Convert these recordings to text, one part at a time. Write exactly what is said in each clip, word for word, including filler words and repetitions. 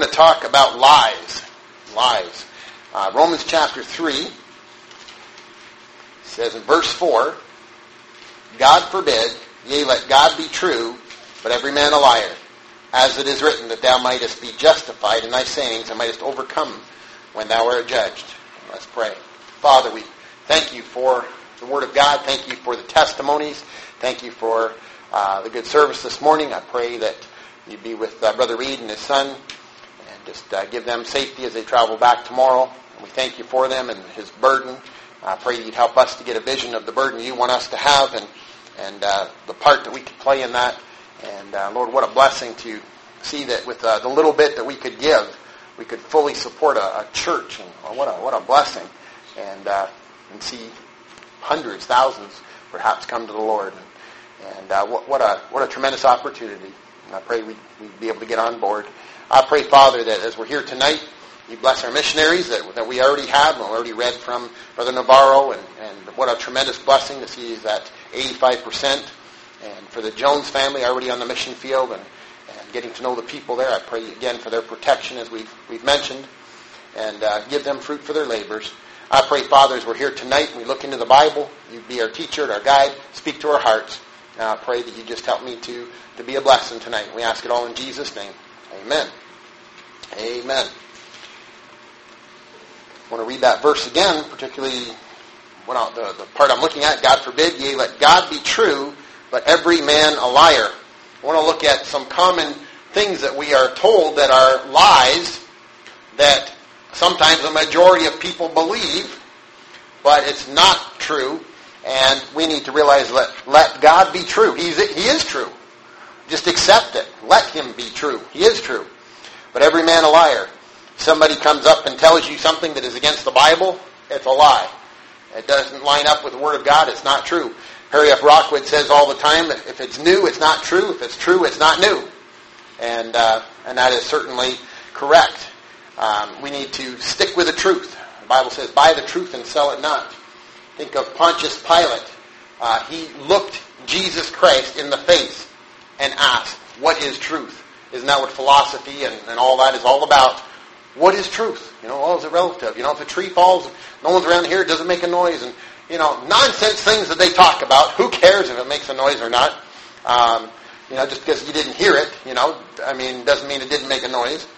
to talk about lies. Lies. Uh, Romans chapter three says in verse four, God forbid, yea, let God be true, but every man a liar. As it is written, that thou mightest be justified in thy sayings, and mightest overcome when thou art judged. Let's pray. Father, we thank you for the Word of God. Thank you for the testimonies. Thank you for uh, the good service this morning. I pray that you be with uh, Brother Reed and his son, and just uh, give them safety as they travel back tomorrow. And we thank you for them and his burden. I pray you'd help us to get a vision of the burden you want us to have, and and uh, the part that we could play in that. And uh, Lord, what a blessing to see that with uh, the little bit that we could give, we could fully support a, a church. And well, what a what a blessing, and uh, and see hundreds, thousands, perhaps come to the Lord. And, and uh, what, what a what a tremendous opportunity. And I pray we'd, we'd be able to get on board. I pray, Father, that as we're here tonight, you bless our missionaries that, that we already have. We already read from Brother Navarro, and, and what a tremendous blessing to see that eighty-five percent. And for the Jones family already on the mission field, and, and getting to know the people there, I pray again for their protection, as we've, we've mentioned, and uh, give them fruit for their labors. I pray, Father, as we're here tonight and we look into the Bible, you be our teacher and our guide, speak to our hearts. And I pray that you just help me to, to be a blessing tonight. We ask it all in Jesus' name. Amen. Amen. I want to read that verse again, particularly when I, the, the part I'm looking at. God forbid, yea, let God be true, but every man a liar. I want to look at some common things that we are told that are lies that sometimes the majority of people believe, but it's not true, and we need to realize let, let God be true. He's, he is true. Just accept it. Let him be true. He is true. But every man a liar. Somebody comes up and tells you something that is against the Bible, it's a lie. It doesn't line up with the Word of God, it's not true. Harry F. Rockwood says all the time, if it's new, it's not true. If it's true, it's not new. And uh, and that is certainly correct. Um, we need to stick with the truth. The Bible says, buy the truth and sell it not. Think of Pontius Pilate. Uh, he looked Jesus Christ in the face and asked, what is truth? Isn't that what philosophy and, and all that is all about? What is truth? You know, well, is it relative? You know, if a tree falls, no one's around here, it doesn't make a noise. And, you know, nonsense things that they talk about. Who cares if it makes a noise or not? Um, you know, just because you didn't hear it, you know, I mean, doesn't mean it didn't make a noise.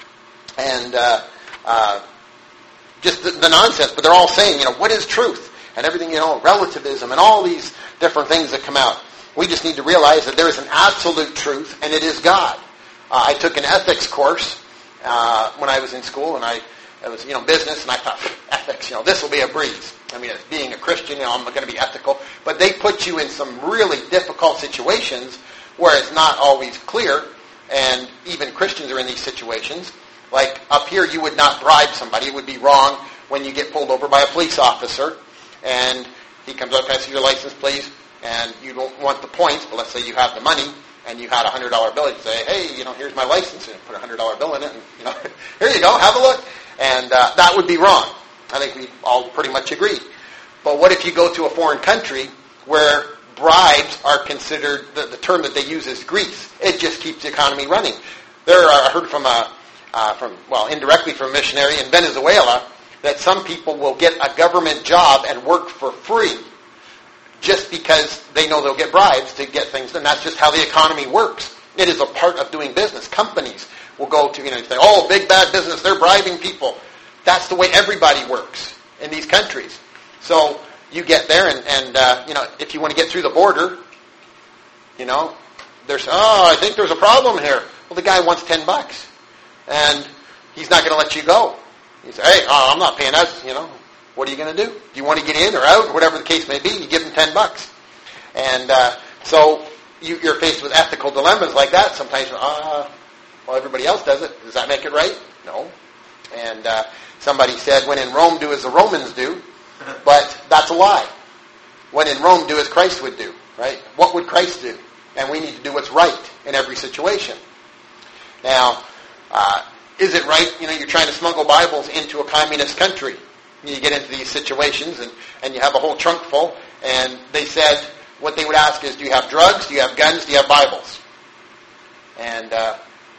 And uh, uh, just the, the nonsense. But they're all saying, you know, what is truth? And everything, you know, relativism and all these different things that come out. We just need to realize that there is an absolute truth, and it is God. Uh, I took an ethics course uh, when I was in school, and I it was, you know, business, and I thought, ethics, you know, this will be a breeze. I mean, as being a Christian, you know, I'm going to be ethical. But they put you in some really difficult situations where it's not always clear, and even Christians are in these situations. Like up here, you would not bribe somebody. It would be wrong when you get pulled over by a police officer, and he comes up, can I see your license, please? And you don't want the points, but let's say you have the money, and you had a one hundred dollar bill. You say, hey, you know, here's my license, and put a one hundred dollar bill in it, and, you know, here you go, have a look. And uh, that would be wrong. I think we all pretty much agree. But what if you go to a foreign country where bribes are considered, the, the term that they use is grease. It just keeps the economy running. There are, I heard from a, uh, from well, indirectly from a missionary in Venezuela, that some people will get a government job and work for free just because they know they'll get bribes to get things done. That's just how the economy works. It is a part of doing business. Companies will go to, you know, say, oh, big bad business, they're bribing people. That's the way everybody works in these countries. So you get there, and, and uh, you know, if you want to get through the border, you know, there's, oh, I think there's a problem here. Well, the guy wants ten bucks, and he's not going to let you go. You say, hey, oh, I'm not paying that, you know. What are you going to do? Do you want to get in or out, or whatever the case may be? You give him ten bucks. And uh, so you, you're faced with ethical dilemmas like that. Sometimes, uh, well, everybody else does it. Does that make it right? No. And uh, somebody said, when in Rome, do as the Romans do. But that's a lie. When in Rome, do as Christ would do. Right? What would Christ do? And we need to do what's right in every situation. Now, uh, is it right, you know, you're trying to smuggle Bibles into a communist country. You get into these situations, and, and you have a whole trunk full, and they said, what they would ask is, do you have drugs, do you have guns, do you have Bibles? And uh,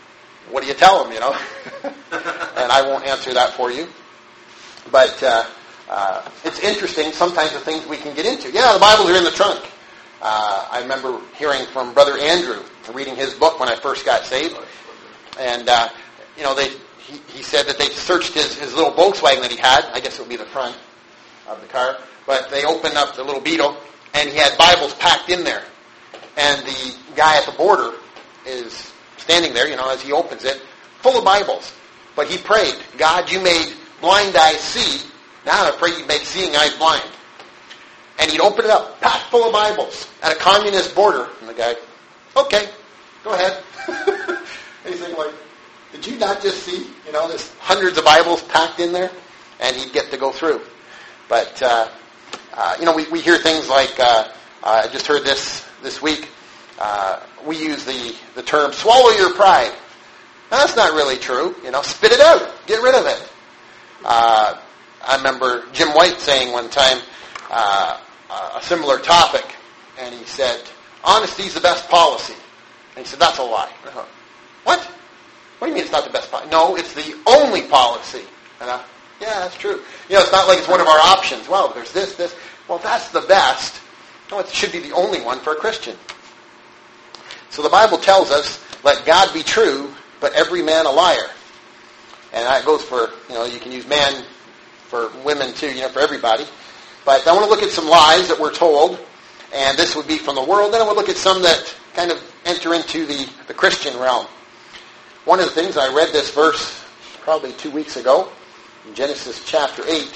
what do you tell them, you know? And I won't answer that for you. But uh, uh, it's interesting sometimes the things we can get into. Yeah, the Bibles are in the trunk. Uh, I remember hearing from Brother Andrew, reading his book when I first got saved. And, uh, you know, they he, he said that they searched his, his little Volkswagen that he had. I guess it would be the front of the car. But they opened up the little Beetle, and he had Bibles packed in there. And the guy at the border is standing there, you know, as he opens it, full of Bibles. But he prayed, God, you made blind eyes see. Now I pray you make seeing eyes blind. And he'd open it up, packed full of Bibles at a communist border. And the guy, okay, go ahead. And he's thinking like, did you not just see, you know, there's hundreds of Bibles packed in there? And he'd get to go through. But, uh, uh, you know, we, we hear things like, uh, uh, I just heard this this week, uh, we use the, the term, swallow your pride. Now, that's not really true. You know, spit it out. Get rid of it. Uh, I remember Jim White saying one time uh, a similar topic, and he said, honesty's the best policy. And he said, that's a lie. I thought, what? What do you mean it's not the best policy? No, it's the only policy. And I, yeah, that's true. You know, it's not like it's one of our options. Well, there's this, this. Well, that's the best. No, it should be the only one for a Christian. So the Bible tells us, let God be true, but every man a liar. And that goes for, you know, you can use man for women too, you know, for everybody. But I want to look at some lies that we're told, and this would be from the world. Then I want to look at some that kind of enter into the, the Christian realm. One of the things, I read this verse probably two weeks ago, in Genesis chapter eight.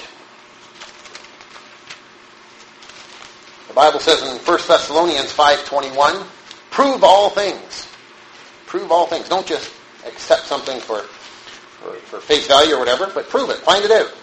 The Bible says in First Thessalonians five twenty-one, prove all things. Prove all things. Don't just accept something for, for, for face value or whatever, but prove it. Find it out.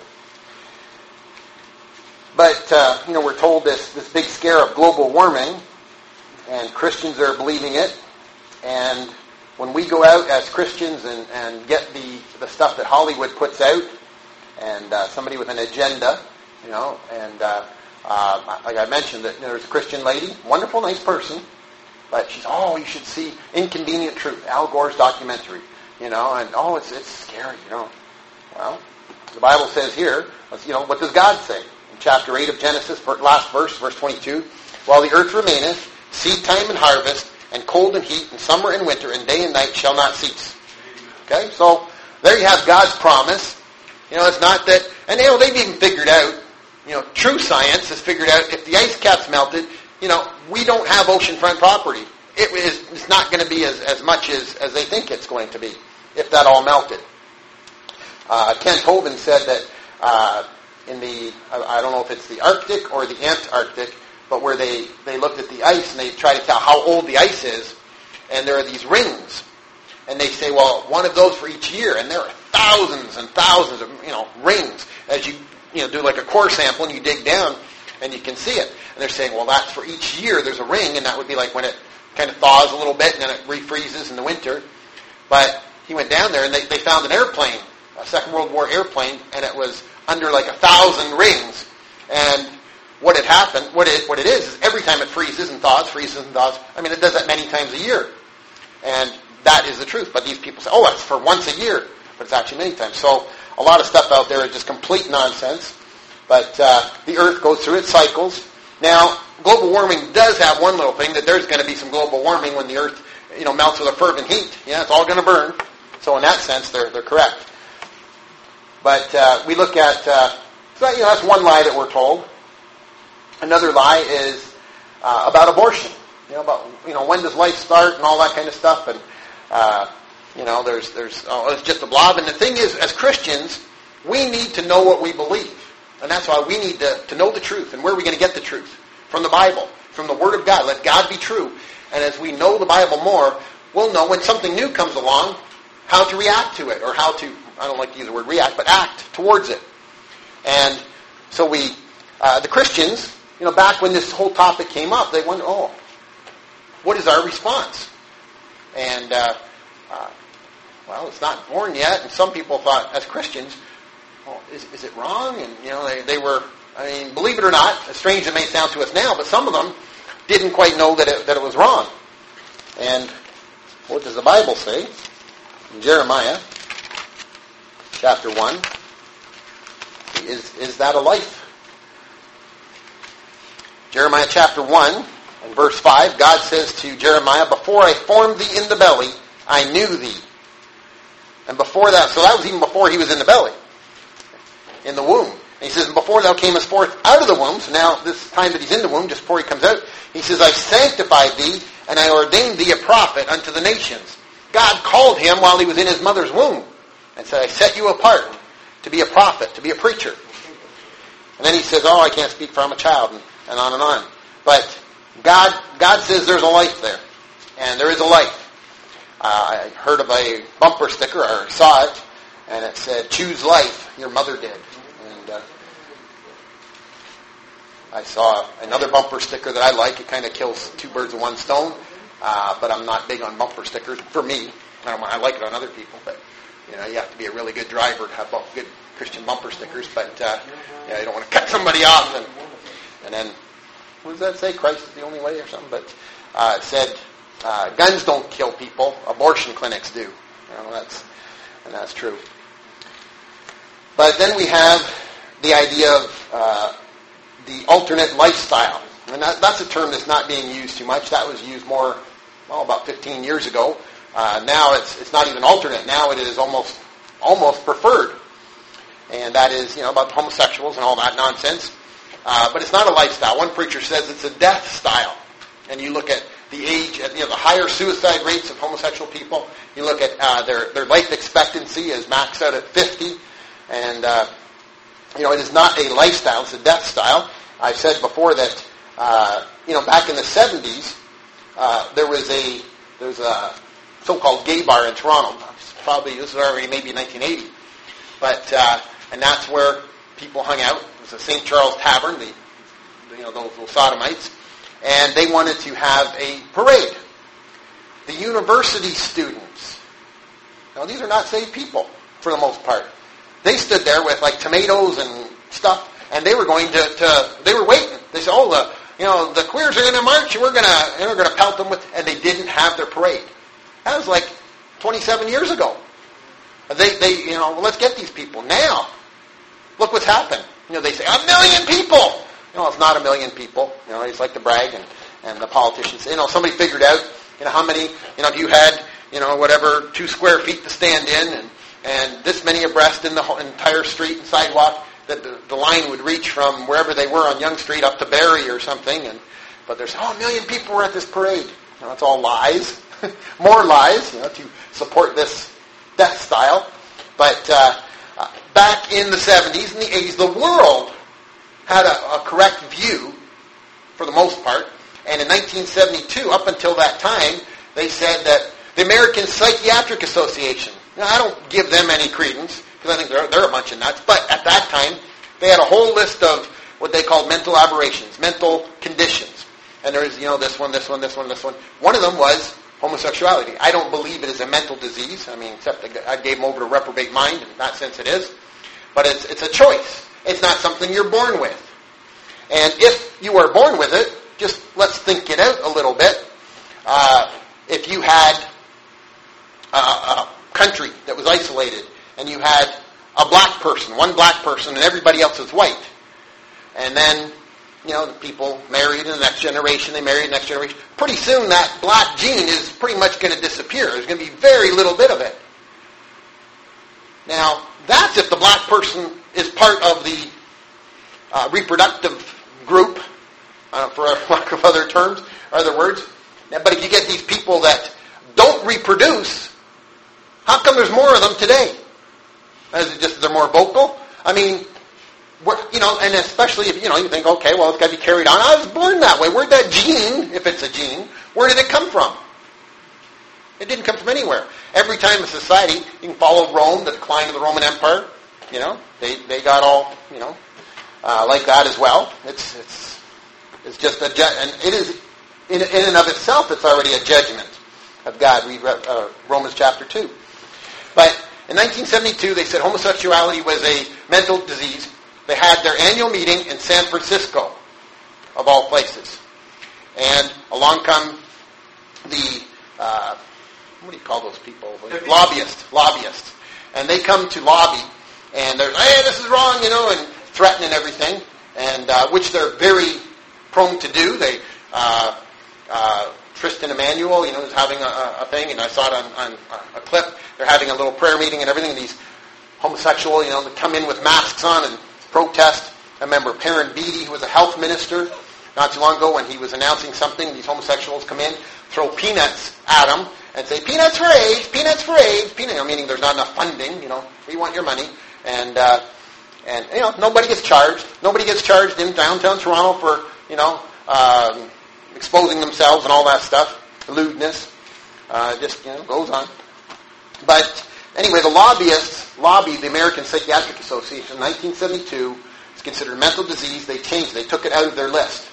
But, uh, you know, we're told this, this big scare of global warming, and Christians are believing it. And when we go out as Christians and, and get the, the stuff that Hollywood puts out, and uh, somebody with an agenda, you know, and uh, uh, like I mentioned, that you know, there's a Christian lady, wonderful, nice person, but she's, oh, you should see Inconvenient Truth, Al Gore's documentary, you know, and oh, it's it's scary, you know. Well, the Bible says here, you know, what does God say? In chapter eight of Genesis, last verse, verse twenty-two, while the earth remaineth, seed time and harvest, and cold and heat, and summer and winter, and day and night shall not cease. Okay, so there you have God's promise. You know, it's not that, and you know, they've even figured out, you know, true science has figured out if the ice cap's melted, you know, we don't have oceanfront property. It is, it's not going to be as, as much as, as they think it's going to be, if that all melted. Uh, Kent Hovind said that uh, in the, I don't know if it's the Arctic or the Antarctic, but where they, they looked at the ice and they try to tell how old the ice is, and there are these rings. And they say, well, one of those for each year, and there are thousands and thousands of, you know, rings as you, you know, do like a core sample and you dig down and you can see it. And they're saying, well, that's for each year there's a ring, and that would be like when it kind of thaws a little bit and then it refreezes in the winter. But he went down there and they, they found an airplane, a Second World War airplane, and it was under like a thousand rings. And what had happened, what it, what it is, is every time it freezes and thaws, freezes and thaws, I mean, it does that many times a year. And that is the truth. But these people say, oh, it's for once a year. But it's actually many times. So a lot of stuff out there is just complete nonsense. But uh, the earth goes through its cycles. Now, global warming does have one little thing, that there's going to be some global warming when the earth, you know, melts with a fervent heat. Yeah, it's all going to burn. So in that sense, they're they're correct. But uh, we look at, uh, so, you know, that's one lie that we're told. Another lie is uh, about abortion. You know, about, you know, when does life start and all that kind of stuff. And, uh, you know, there's, there's, oh, it's just a blob. And the thing is, as Christians, we need to know what we believe. And that's why we need to, to know the truth. And where are we going to get the truth? From the Bible, from the Word of God. Let God be true. And as we know the Bible more, we'll know when something new comes along, how to react to it. Or how to, I don't like to use the word react, but act towards it. And so we, uh, the Christians, you know, back when this whole topic came up, they wondered, oh, what is our response? And, uh, uh, well, it's not born yet. And some people thought, as Christians, well, is, is it wrong? And, you know, they, they were, I mean, believe it or not, as strange as it may sound to us now, but some of them didn't quite know that it, that it was wrong. And what does the Bible say? in Jeremiah chapter one. Is, is that a life? Jeremiah chapter one and verse five, God says to Jeremiah, before I formed thee in the belly, I knew thee. And before that, so that was even before he was in the belly, in the womb. And he says, before thou camest forth out of the womb, so now this time that he's in the womb, just before he comes out, he says, I sanctified thee, and I ordained thee a prophet unto the nations. God called him while he was in his mother's womb, and said, I set you apart to be a prophet, to be a preacher. And then he says, oh, I can't speak for I'm a child, and, and on and on. But God, God says there's a life there, and there is a life. Uh, I heard of a bumper sticker, or saw it, and it said, choose life, your mother did. And uh, I saw another bumper sticker that I like. It kind of kills two birds with one stone, uh, but I'm not big on bumper stickers for me. I, don't, I like it on other people, but you know, you have to be a really good driver to have good Christian bumper stickers, but uh, yeah, you don't want to cut somebody off. And, and then, what does that say? Christ is the only way or something? But uh, it said, Uh, guns don't kill people. Abortion clinics do. You know, that's, and that's true. But then we have the idea of uh, the alternate lifestyle. And that, that's a term that's not being used too much. That was used more, well, about fifteen years ago. Uh, now it's it's not even alternate. Now it is almost almost preferred. And that is, you know, about homosexuals and all that nonsense. Uh, but it's not a lifestyle. One preacher says it's a death style. And you look at the age, you know, the higher suicide rates of homosexual people. You look at uh, their their life expectancy is maxed out at fifty, and uh, you know, it is not a lifestyle; it's a death style. I've said before that uh, you know, back in the seventies, uh, there was a there's a so-called gay bar in Toronto. Probably this was already maybe nineteen eighty, but uh, and that's where people hung out. It was the Saint Charles Tavern, the you know those little sodomites. And they wanted to have a parade. The university students, now these are not saved people for the most part. They stood there with like tomatoes and stuff, and they were going to, to they were waiting. They said, "Oh, the you know the queers are going to march, and we're going to and we're going to pelt them with," and they didn't have their parade. That was like twenty-seven years ago. They they you know well, let's get these people now. Look what's happened. You know they say a million people. You know, it's not a million people. You know, they just like to brag, and, and the politicians, you know, somebody figured out, you know, how many, you know, if you had, you know, whatever, two square feet to stand in, and, and this many abreast in the whole, entire street and sidewalk, that the, the line would reach from wherever they were on Yonge Street up to Barrie or something. And but there's, oh, a million people were at this parade. You know, it's all lies. More lies, you know, to support this death style. But uh, uh, back in the seventies and the eighties, the world had a, a correct view, for the most part. And in nineteen seventy-two, up until that time, they said that the American Psychiatric Association, now I don't give them any credence, because I think they're, they're a bunch of nuts, but at that time, they had a whole list of what they called mental aberrations, mental conditions. And there was, you know, this one, this one, this one, this one. One of them was homosexuality. I don't believe it is a mental disease. I mean, except I gave them over to reprobate mind, in that sense it is. But it's it's a choice. It's not something you're born with. And if you are born with it, just let's think it out a little bit. Uh, if you had a, a country that was isolated, and you had a black person, one black person, and everybody else is white, and then, you know, the people married in the next generation, they married in the next generation, pretty soon that black gene is pretty much going to disappear. There's going to be very little bit of it. Now, that's if the black person is part of the uh, reproductive group, uh, for lack of other terms, or other words. Now, but if you get these people that don't reproduce, how come there's more of them today? Is it just they're more vocal? I mean, we're, you know, and especially if, you know, you think, okay, well, it's got to be carried on. I was born that way. Where'd that gene, if it's a gene, where did it come from? It didn't come from anywhere. Every time a society, you can follow Rome, the decline of the Roman Empire, you know, they, they got all, you know, uh, like that as well. It's it's it's just a, ju- and it is, in, in and of itself, it's already a judgment of God. Read uh, Romans chapter two. But in nineteen seventy-two, they said homosexuality was a mental disease. They had their annual meeting in San Francisco, of all places. And along come the, uh, what do you call those people? Lobbyists. Lobbyists. And they come to lobby, and they're, hey, this is wrong, you know, and threatening everything, and uh, which they're very prone to do. They, uh, uh, Tristan Emmanuel, you know, is having a, a thing, and I saw it on, on a clip. They're having a little prayer meeting and everything, and these homosexual, you know, they come in with masks on and protest. I remember Perrin Beatty, who was a health minister, not too long ago when he was announcing something, these homosexuals come in, throw peanuts at him, and say, peanuts for AIDS, peanuts for AIDS, peanuts, meaning there's not enough funding, you know, we want your money. And, uh, and you know, nobody gets charged. Nobody gets charged in downtown Toronto for, you know, um, exposing themselves and all that stuff, lewdness. Uh, just, you know, goes on. But anyway, the lobbyists lobbied the American Psychiatric Association in nineteen seventy-two. It's considered a mental disease. They changed it. They took it out of their list.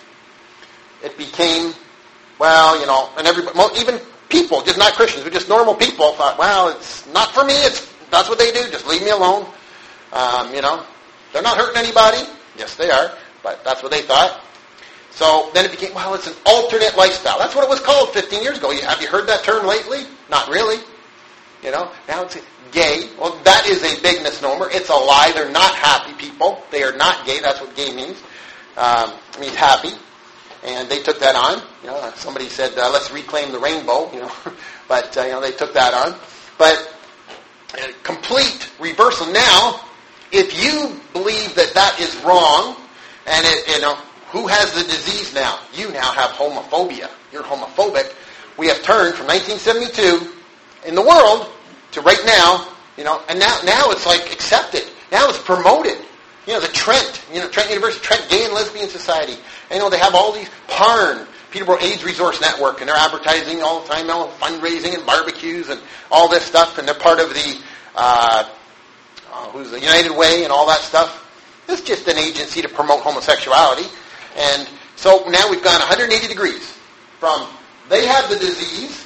It became, well, you know, and everybody, well, even people, just not Christians, but just normal people thought, well, it's not for me. It's that's what they do. Just leave me alone. Um, you know, they're not hurting anybody. Yes, they are, but that's what they thought. So then it became, well, it's an alternate lifestyle. That's what it was called fifteen years ago. Have you heard that term lately? Not really. You know, now it's gay. Well, that is a big misnomer. It's a lie. They're not happy people. They are not gay. That's what gay means. Um, it means happy. And they took that on. You know, somebody said, uh, let's reclaim the rainbow, you know. but, uh, you know, they took that on. But uh, complete reversal. Now, if you believe that that is wrong, and, it, you know, who has the disease now? You now have homophobia. You're homophobic. We have turned from nineteen seventy-two in the world to right now, you know, and now now it's like accepted. Now it's promoted. You know, the Trent, you know, Trent University, Trent Gay and Lesbian Society. And, you know, they have all these P A R N, Peterborough AIDS Resource Network, and they're advertising all the time, you know, fundraising and barbecues and all this stuff, and they're part of the, uh, uh, who's the United Way and all that stuff. It's just an agency to promote homosexuality. And so now we've gone one hundred eighty degrees from they have the disease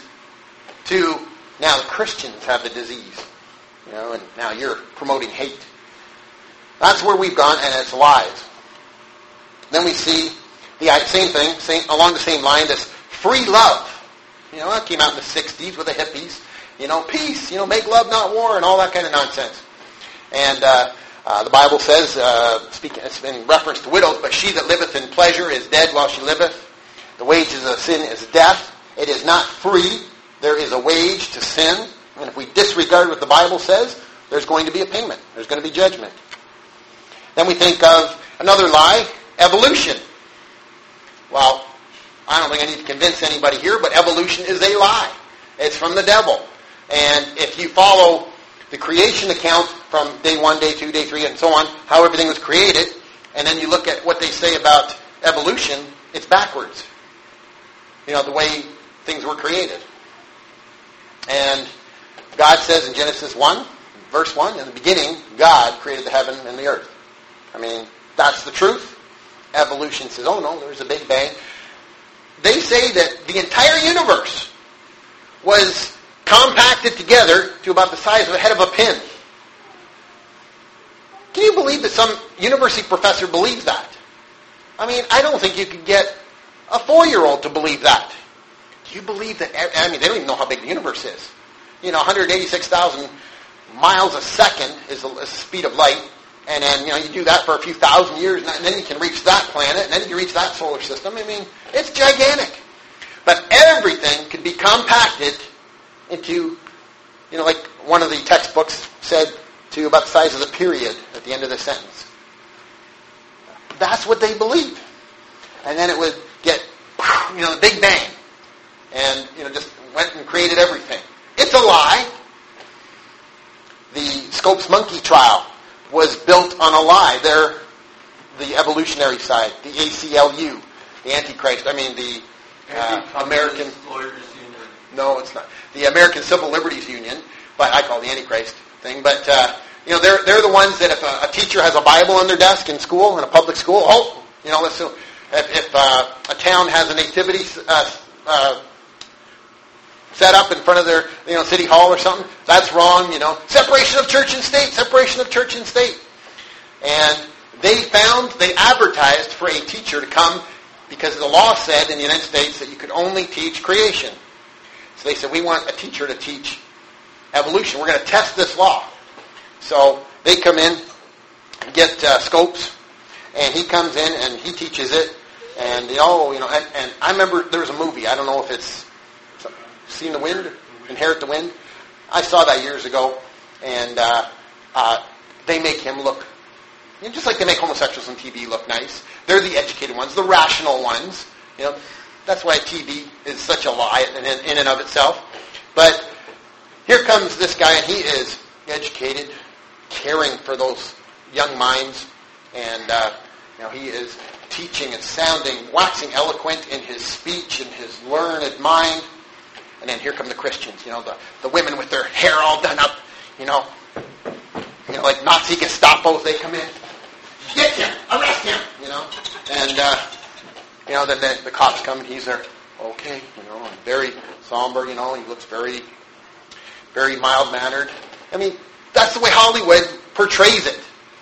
to now the Christians have the disease. You know, and now you're promoting hate. That's where we've gone, and it's lies. Then we see the same thing, same, along the same line, this free love. You know, that came out in the sixties with the hippies. You know, peace, you know, make love, not war, and all that kind of nonsense. And uh, uh, the Bible says, uh, speaking, it's in reference to widows, but she that liveth in pleasure is dead while she liveth. The wages of sin is death. It is not free. There is a wage to sin. And if we disregard what the Bible says, there's going to be a payment. There's going to be judgment. Then we think of another lie, evolution. Well, I don't think I need to convince anybody here, but evolution is a lie. It's from the devil. And if you follow the creation account from day one, day two, day three, and so on, how everything was created, and then you look at what they say about evolution, it's backwards. You know, the way things were created. And God says in Genesis one, verse one, in the beginning, God created the heaven and the earth. I mean, that's the truth. Evolution says, oh no, there's a big bang. They say that the entire universe was compacted together to about the size of the head of a pin. Can you believe that some university professor believes that? I mean, I don't think you could get a four-year-old to believe that. Do you believe that, I mean, they don't even know how big the universe is. You know, one hundred eighty-six thousand miles a second is the, is the speed of light. And then, you know, you do that for a few thousand years, and then you can reach that planet, and then you reach that solar system. I mean, it's gigantic. But everything could be compacted into, you know, like one of the textbooks said, to about the size of the period at the end of the sentence. That's what they believe. And then it would get, you know, the Big Bang. And, you know, just went and created everything. It's a lie. The Scopes Monkey trial was built on a lie. They're the evolutionary side, the A C L U, the Antichrist. I mean, the uh, American Lawyers Union. No, it's not the American Civil Liberties Union, but I call it the Antichrist thing. But uh, you know, they're they're the ones that if a, a teacher has a Bible on their desk in school, in a public school, oh, you know, let's if, if uh, a town has a nativity uh, uh, set up in front of their, you know, city hall or something, that's wrong, you know. Separation of church and state, separation of church and state. And they found, they advertised for a teacher to come because the law said in the United States that you could only teach creation. So they said, we want a teacher to teach evolution. We're going to test this law. So they come in, get uh, Scopes, and he comes in and he teaches it. And they all, you know, and, and I remember there was a movie. I don't know if it's Seen the Wind, Inherit the Wind. I saw that years ago, and uh, uh, they make him look, you know, just like they make homosexuals on T V look nice. They're the educated ones, the rational ones. You know, that's why T V is such a lie in, in and of itself. But here comes this guy, and he is educated, caring for those young minds, and uh, you know, he is teaching and sounding, waxing eloquent in his speech and his learned mind. And then here come the Christians, you know, the, the women with their hair all done up, you know, you know, like Nazi Gestapos, they come in, get him, arrest him, you know, and, uh, you know, then the, the cops come and he's there, okay, you know, and very somber, you know, he looks very, very mild-mannered. I mean, that's the way Hollywood portrays it.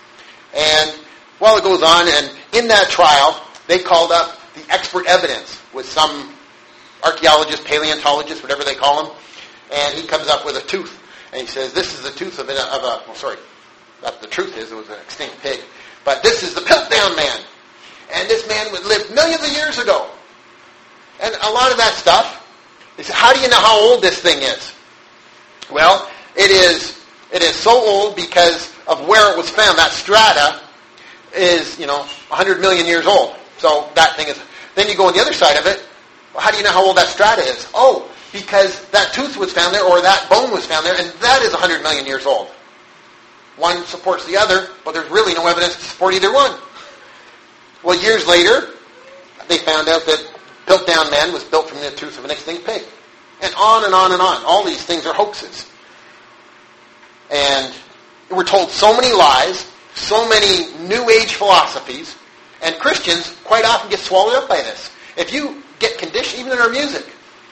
And while it goes on, and in that trial, they called up the expert evidence with some archaeologist, paleontologist, whatever they call him, and he comes up with a tooth, and he says, this is the tooth of a, of a well, sorry, not the truth is, it was an extinct pig, but this is the Piltdown man, and this man would live millions of years ago. And a lot of that stuff, they say, how do you know how old this thing is? Well, it is, it is so old because of where it was found. That strata is, you know, one hundred million years old. So that thing is, then you go on the other side of it, well, how do you know how old that strata is? Oh, because that tooth was found there, or that bone was found there, and that is one hundred million years old. One supports the other, but there's really no evidence to support either one. Well, years later, they found out that Piltdown Man was built from the tooth of an extinct pig. And on and on and on. All these things are hoaxes. And we're told so many lies, so many New Age philosophies, and Christians quite often get swallowed up by this. If you get conditioned, even in our music,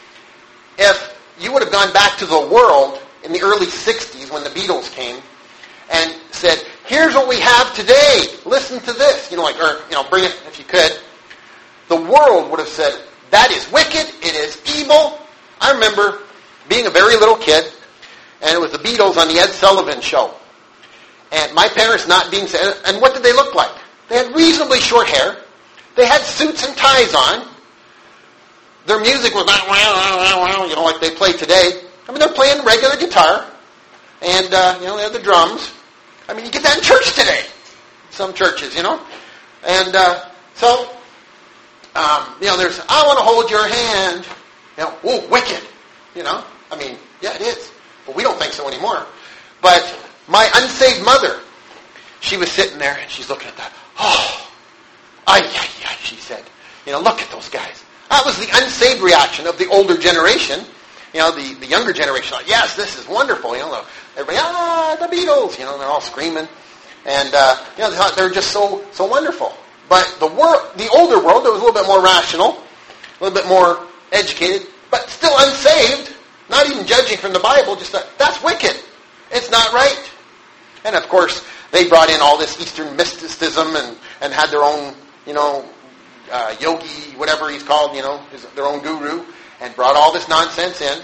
if you would have gone back to the world in the early sixties when the Beatles came and said, here's what we have today, listen to this, you know, like, or, you know, bring it if you could, the world would have said, that is wicked, it is evil. I remember being a very little kid, and it was the Beatles on the Ed Sullivan Show. And my parents not being, and what did they look like? They had reasonably short hair. They had suits and ties on. Their music was not, you know, like they play today. I mean, they're playing regular guitar, and, uh, you know, they have the drums. I mean, you get that in church today. Some churches, you know. And uh, so, um, you know, there's, I want to hold your hand. You know, oh, wicked. You know, I mean, yeah, it is. But we don't think so anymore. But my unsaved mother, she was sitting there, and she's looking at that. Oh, ay, ay, ay, she said. You know, look at those guys. That was the unsaved reaction of the older generation. You know, the, the younger generation, like, yes, this is wonderful. You know, everybody, ah, the Beatles. You know, they're all screaming. And, uh, you know, they thought they were just so so wonderful. But the world, the older world, that was a little bit more rational, a little bit more educated, but still unsaved, not even judging from the Bible, just that, that's wicked. It's not right. And, of course, they brought in all this Eastern mysticism and, and had their own, you know, uh, yogi, whatever he's called, you know, his, their own guru, and brought all this nonsense in,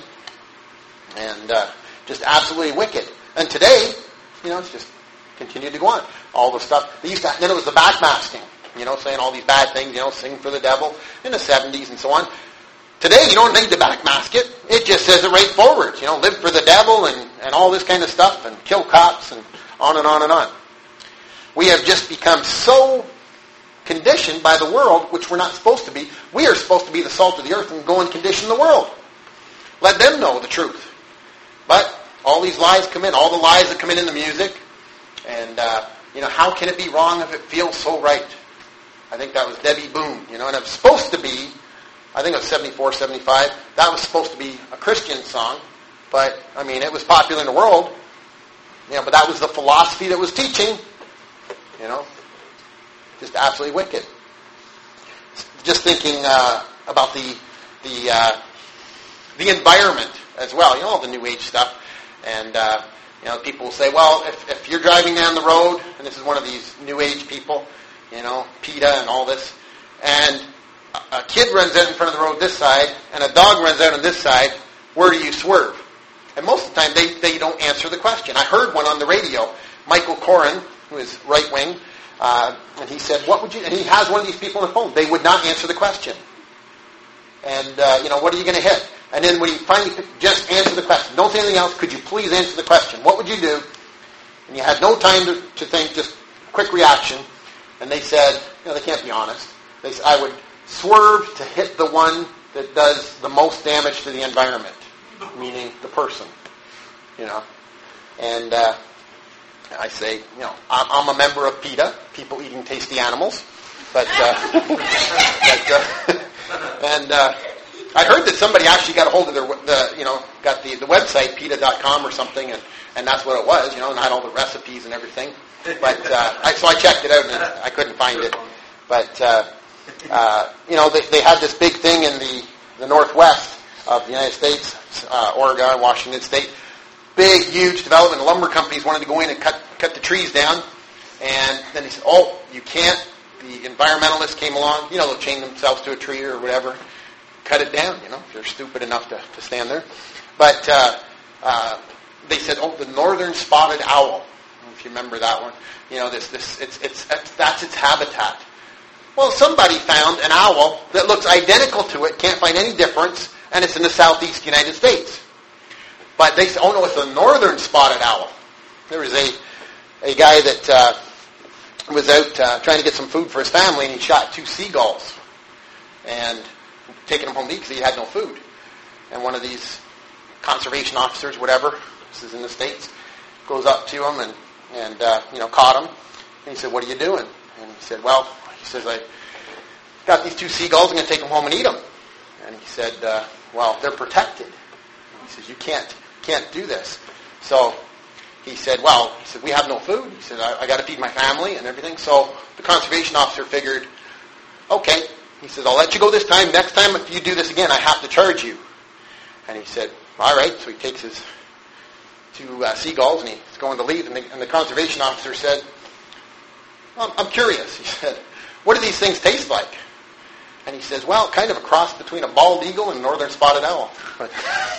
and uh, just absolutely wicked. And today, you know, it's just continued to go on. All the stuff, they used to, then it was the backmasking, you know, saying all these bad things, you know, sing for the devil in the seventies and so on. Today, you don't need to backmask it. It just says it right forward, you know, live for the devil and, and all this kind of stuff, and kill cops and on and on and on. We have just become so conditioned by the world, which we're not supposed to be. We are supposed to be the salt of the earth and go and condition the world. Let them know the truth. But all these lies come in, all the lies that come in in the music, and, uh, you know, how can it be wrong if it feels so right? I think that was Debbie Boone, you know, and it was supposed to be, I think it was seventy-four, seventy-five, that was supposed to be a Christian song, but, I mean, it was popular in the world, you know, but that was the philosophy that was teaching, you know, just absolutely wicked. Just thinking uh, about the the uh, the environment as well, you know, all the New Age stuff, and uh, you know, people will say, well, if, if you're driving down the road, and this is one of these New Age people, you know, PETA and all this, and a, a kid runs out in front of the road this side, and a dog runs out on this side, where do you swerve? And most of the time, they, they don't answer the question. I heard one on the radio, Michael Corrin, who is right-wing, uh, and he said, what would you, and he has one of these people on the phone, they would not answer the question. And, uh, you know, what are you going to hit? And then when he finally, just answer the question. Don't say anything else. Could you please answer the question? What would you do? And you had no time to, to think, just quick reaction. And they said, you know, they can't be honest. They said, I would swerve to hit the one that does the most damage to the environment, meaning the person, you know. And uh, I say, you know, I'm, I'm a member of PETA, People Eating Tasty Animals. But, uh, but uh, and uh, I heard that somebody actually got a hold of their, the, you know, got the, the website, PETA dot com or something, and, and that's what it was, you know, and had all the recipes and everything. But, uh, I, so I checked it out and I couldn't find it. But, uh, uh, you know, they, they had this big thing in the, the northwest of the United States, uh, Oregon, Washington State. Big, huge development. Lumber companies wanted to go in and cut, cut the trees down. And then they said, oh, you can't. The environmentalists came along. You know, they'll chain themselves to a tree or whatever. Cut it down, you know, if they're stupid enough to, to stand there. But uh, uh, they said, oh, the northern spotted owl. If you remember that one. You know, this, this, it's, it's, that's its habitat. Well, somebody found an owl that looks identical to it, can't find any difference, and it's in the southeast United States. But they said, oh no, it's a northern spotted owl. There was a, a guy that uh, was out uh, trying to get some food for his family, and he shot two seagulls and taking them home to eat because he had no food. And one of these conservation officers, whatever, this is in the States, goes up to him and, and uh, you know, caught him. And he said, what are you doing? And he said, well, he says, I got these two seagulls, I'm going to take them home and eat them. And he said, uh, well, they're protected. And he says, you can't, can't do this. So he said, well, he said, we have no food. He said, I, I got to feed my family and everything. So the conservation officer figured, okay. He says, I'll let you go this time. Next time if you do this again, I have to charge you. And he said, all right. So he takes his two uh, seagulls and he's going to leave. And the, and the conservation officer said, well, I'm curious. He said, what do these things taste like? And he says, well, kind of a cross between a bald eagle and a northern spotted owl. But,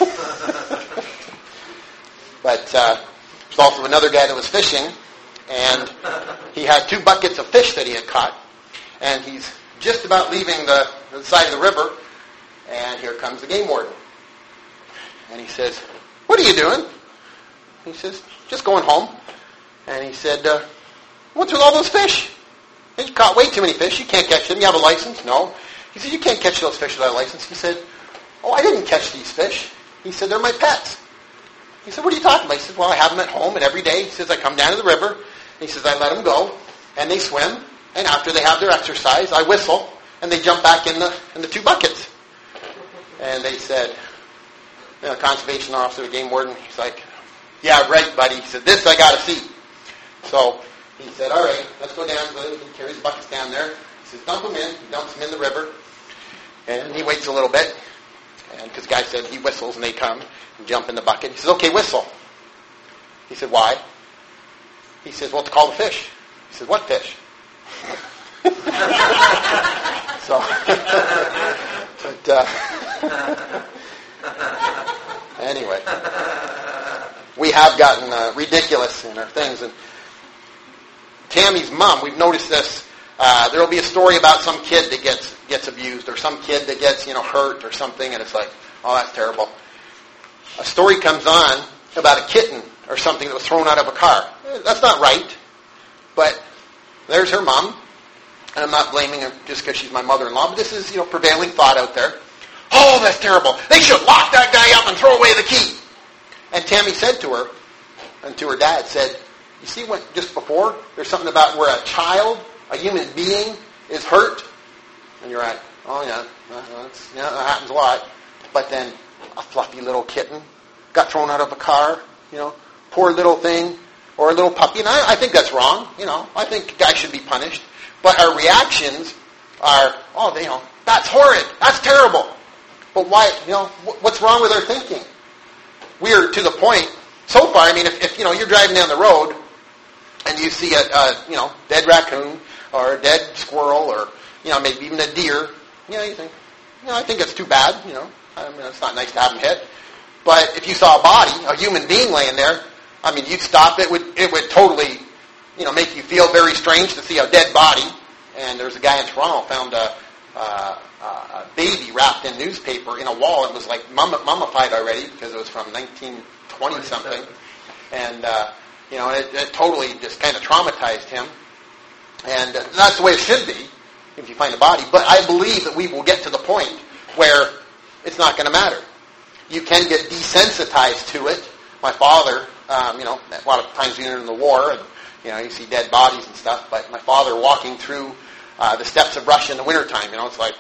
but uh, there's also another guy that was fishing, and he had two buckets of fish that he had caught. And he's just about leaving the, the side of the river, and here comes the game warden. And he says, what are you doing? He says, just going home. And he said, uh, what's with all those fish? You caught way too many fish. You can't catch them. You have a license? No. He said, you can't catch those fish without a license. He said, oh, I didn't catch these fish. He said, they're my pets. He said, what are you talking about? He said, well, I have them at home, and every day, he says, I come down to the river. And he says, I let them go, and they swim. And after they have their exercise, I whistle, and they jump back in the in the two buckets. And they said, you know, conservation officer, the game warden, he's like, yeah, right, buddy. He said, this I got to see. So he said, all right, let's go down. He carries the buckets down there. He says, dump them in. He dumps them in the river. And he waits a little bit. And because the guy said he whistles, and they come and jump in the bucket. He says, okay, whistle. He said, why? He says, well, to call the fish. He said, what fish? so, but, uh, anyway, we have gotten uh, ridiculous in our things. And Tammy's mom, we've noticed this. Uh, there will be a story about some kid that gets gets abused, or some kid that gets you know hurt or something, and it's like, oh, that's terrible. A story comes on about a kitten or something that was thrown out of a car. That's not right, but there's her mom, and I'm not blaming her just because she's my mother-in-law, but this is, you know, prevailing thought out there. Oh, that's terrible. They should lock that guy up and throw away the key. And Tammy said to her, and to her dad, said, you see what, just before, there's something about where a child, a human being, is hurt? And you're like, oh, yeah, uh, that's, yeah, that happens a lot. But then a fluffy little kitten got thrown out of a car, you know, poor little thing, or a little puppy. And I, I think that's wrong, you know. I think guys should be punished. But our reactions are, oh, you know, that's horrid. That's terrible. But why, you know, what's wrong with our thinking? We are to the point, so far, I mean, if, if you know, you're driving down the road and you see a, a, you know, dead raccoon or a dead squirrel or, you know, maybe even a deer, you know, you think, you know, I think it's too bad, you know. I mean, it's not nice to have them hit. But if you saw a body, a human being laying there, I mean, you'd stop. It would it would totally, you know, make you feel very strange to see a dead body. And there was a guy in Toronto found a, uh, a baby wrapped in newspaper in a wall. It was like mummified already because it was from nineteen twenty something. And, uh, you know, it, it totally just kind of traumatized him. And uh, that's the way it should be if you find a body. But I believe that we will get to the point where it's not going to matter. You can get desensitized to it. My father, um, you know, a lot of times you're in the war and, you know, you see dead bodies and stuff. But my father walking through uh, the steppes of Russia in the wintertime, you know, it's like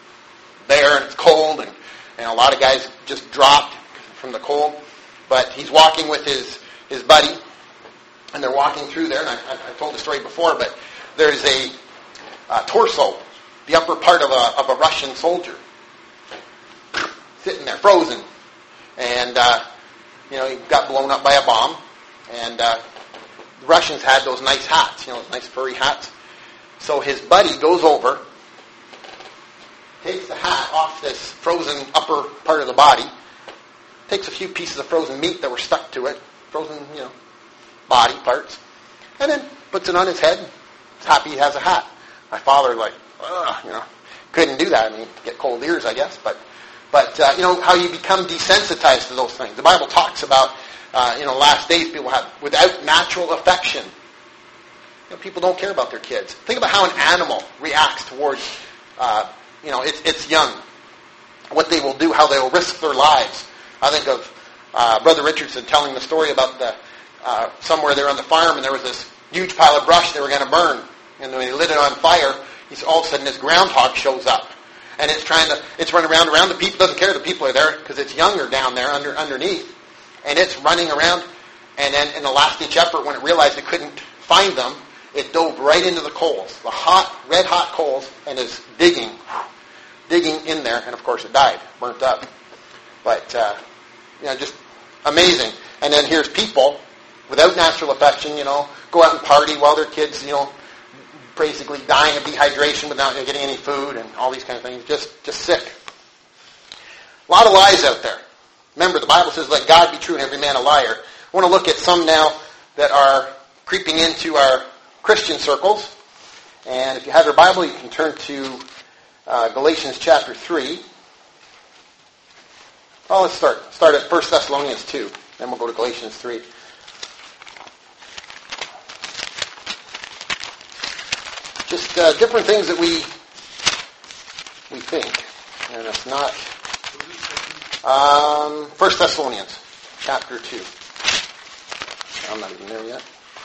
there and it's cold. And, and a lot of guys just dropped from the cold. But he's walking with his, his buddy. And they're walking through there. And I, I told the story before, but there's a uh, torso, the upper part of a, of a Russian soldier, sitting there, frozen. And, uh, you know, he got blown up by a bomb. And uh, the Russians had those nice hats, you know, those nice furry hats. So his buddy goes over, takes the hat off this frozen upper part of the body, takes a few pieces of frozen meat that were stuck to it, frozen, you know, body parts, and then puts it on his head. He's happy he has a hat. My father, like, ugh, you know, couldn't do that. I mean, get cold ears, I guess, but But, uh, you know, how you become desensitized to those things. The Bible talks about, uh, you know, last days people have, without natural affection. You know, people don't care about their kids. Think about how an animal reacts towards, uh, you know, its, its young. What they will do, how they will risk their lives. I think of uh, Brother Richardson telling the story about the uh, somewhere there on the farm, and there was this huge pile of brush they were going to burn. And when he lit it on fire, he's, all of a sudden this groundhog shows up. And it's trying to, it's running around around. The people doesn't care the people are there because it's younger down there under underneath. And it's running around. And then in the last-ditch effort, when it realized it couldn't find them, it dove right into the coals, the hot, red-hot coals, and is digging, digging in there. And, of course, it died, burnt up. But, uh, you know, just amazing. And then here's people without natural affection, you know, go out and party while their kids, you know, basically dying of dehydration without getting any food and all these kind of things. Just just sick. A lot of lies out there. Remember, the Bible says, let God be true and every man a liar. I want to look at some now that are creeping into our Christian circles. And if you have your Bible, you can turn to uh, Galatians chapter three. Oh, let's start. Start at First Thessalonians two. Then we'll go to Galatians three. Just uh, different things that we we think, and it's not. Um, First Thessalonians, chapter two. I'm not even there yet.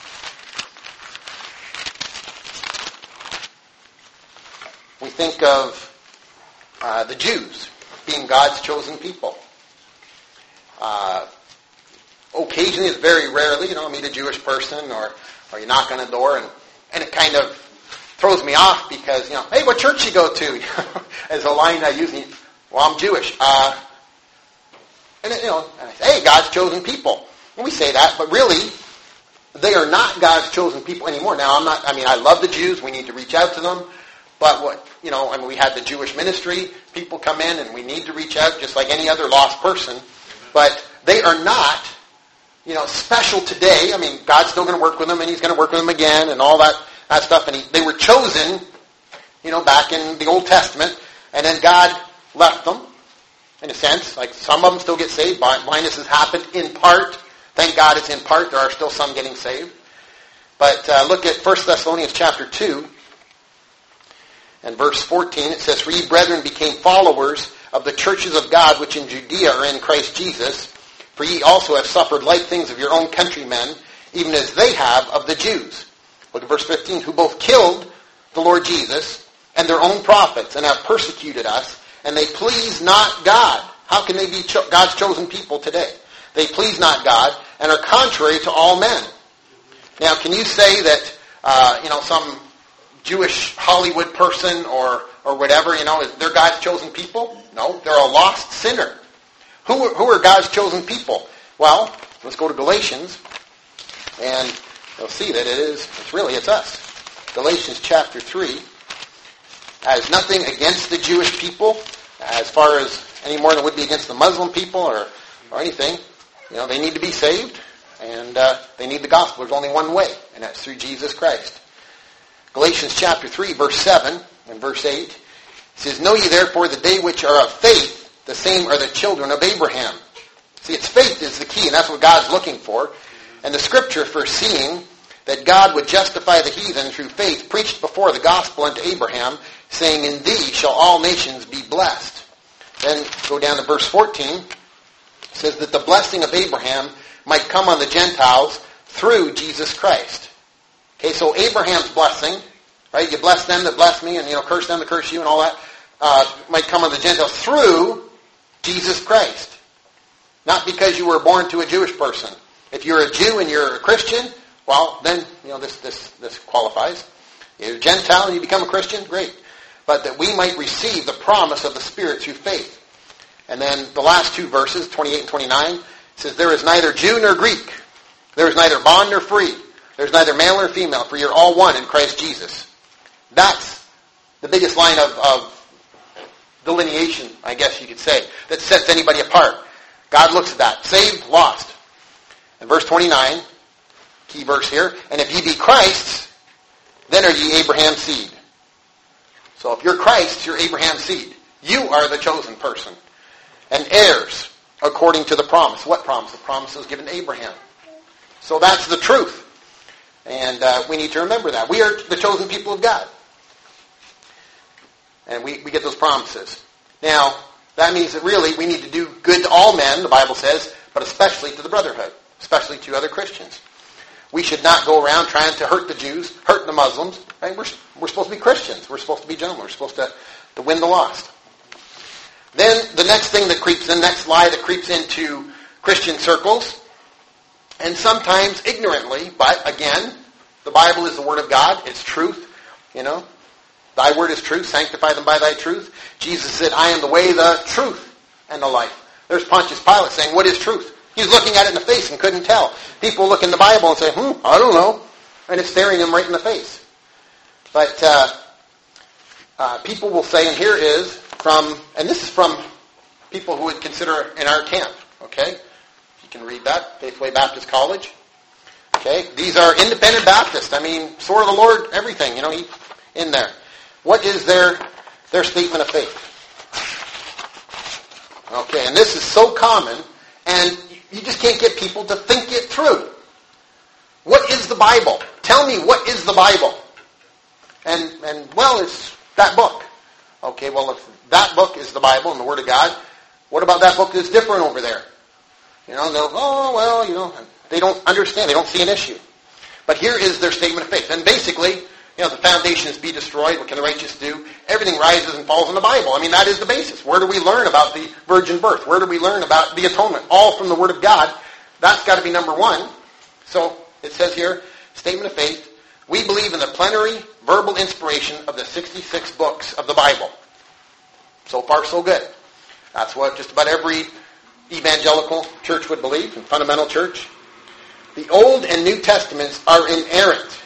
We think of uh, the Jews being God's chosen people. Uh, occasionally, it's very rarely, you know, meet a Jewish person, or or you knock on a door, and and it kind of throws me off because, you know, hey, what church you go to? As a line I use, well, I'm Jewish. Uh, and, you know, and I say, hey, God's chosen people. And we say that, but really, they are not God's chosen people anymore. Now, I'm not, I mean, I love the Jews. We need to reach out to them. But what, you know, I mean, we had the Jewish ministry. People come in and we need to reach out just like any other lost person. But they are not, you know, special today. I mean, God's still going to work with them and he's going to work with them again and all that. That stuff, and he, they were chosen, you know, back in the Old Testament, and then God left them, in a sense. Like, some of them still get saved. Blindness has happened in part. Thank God it's in part. There are still some getting saved. But uh, look at First Thessalonians chapter two, and verse fourteen. It says, for ye, brethren, became followers of the churches of God, which in Judea are in Christ Jesus. For ye also have suffered like things of your own countrymen, even as they have of the Jews. Look at verse fifteen. Who both killed the Lord Jesus and their own prophets and have persecuted us, and they please not God. How can they be cho- God's chosen people today? They please not God and are contrary to all men. Now, can you say that, uh, you know, some Jewish Hollywood person or, or whatever, you know, they're God's chosen people? No, they're a lost sinner. Who are, who are God's chosen people? Well, let's go to Galatians, and you'll see that it is, it's really, it's us. Galatians chapter three has nothing against the Jewish people as far as any more than would be against the Muslim people or or anything. You know, they need to be saved, and uh, they need the gospel. There's only one way, and that's through Jesus Christ. Galatians chapter three, verse seven and verse eight says, Know ye therefore the day which are of faith, the same are the children of Abraham. See, it's faith is the key, and that's what God's looking for. And the scripture foreseeing that God would justify the heathen through faith preached before the gospel unto Abraham, saying, In thee shall all nations be blessed. Then go down to verse fourteen. It says that the blessing of Abraham might come on the Gentiles through Jesus Christ. Okay, so Abraham's blessing, right? You bless them that bless me, and you know, curse them that curse you, and all that, uh, might come on the Gentiles through Jesus Christ. Not because you were born to a Jewish person. If you're a Jew and you're a Christian, well, then you know this this this qualifies. You're a Gentile and you become a Christian, great. But that we might receive the promise of the Spirit through faith. And then the last two verses, twenty-eight and twenty-nine, says, There is neither Jew nor Greek. There is neither bond nor free. There is neither male nor female, for you're all one in Christ Jesus. That's the biggest line of, of delineation, I guess you could say, that sets anybody apart. God looks at that. Saved, lost. And verse twenty-nine, key verse here, And if ye be Christ's, then are ye Abraham's seed. So if you're Christ, you're Abraham's seed. You are the chosen person. And heirs, according to the promise. What promise? The promise was given to Abraham. So that's the truth. And uh, we need to remember that. We are the chosen people of God. And we, we get those promises. Now, that means that really we need to do good to all men, the Bible says, but especially to the brotherhood, especially to other Christians. We should not go around trying to hurt the Jews, hurt the Muslims. Right? We're, we're supposed to be Christians. We're supposed to be gentlemen. We're supposed to, to win the lost. Then the next thing that creeps in, next lie that creeps into Christian circles, and sometimes ignorantly, but again, the Bible is the Word of God. It's truth, you know. Thy word is truth. Sanctify them by thy truth. Jesus said, I am the way, the truth, and the life. There's Pontius Pilate saying, what is truth? He's looking at it in the face and couldn't tell. People look in the Bible and say, hmm, I don't know. And it's staring him right in the face. But uh, uh, people will say, and here is from, and this is from people who would consider in our camp, okay? You can read that, Faithway Baptist College. Okay, these are independent Baptists. I mean, sword of the Lord, everything, you know, he, in there. What is their their statement of faith? Okay, and this is so common, and you just can't get people to think it through. What is the Bible? Tell me, what is the Bible? And, and well, it's that book. Okay, well, if that book is the Bible and the Word of God, what about that book that's different over there? You know, they'll, oh, well, you know, they don't understand. They don't see an issue. But here is their statement of faith. And basically, you know, the foundations be destroyed. What can the righteous do? Everything rises and falls in the Bible. I mean, that is the basis. Where do we learn about the virgin birth? Where do we learn about the atonement? All from the Word of God. That's got to be number one. So it says here, statement of faith, we believe in the plenary verbal inspiration of the sixty-six books of the Bible. So far, so good. That's what just about every evangelical church would believe, and fundamental church. The Old and New Testaments are inerrant.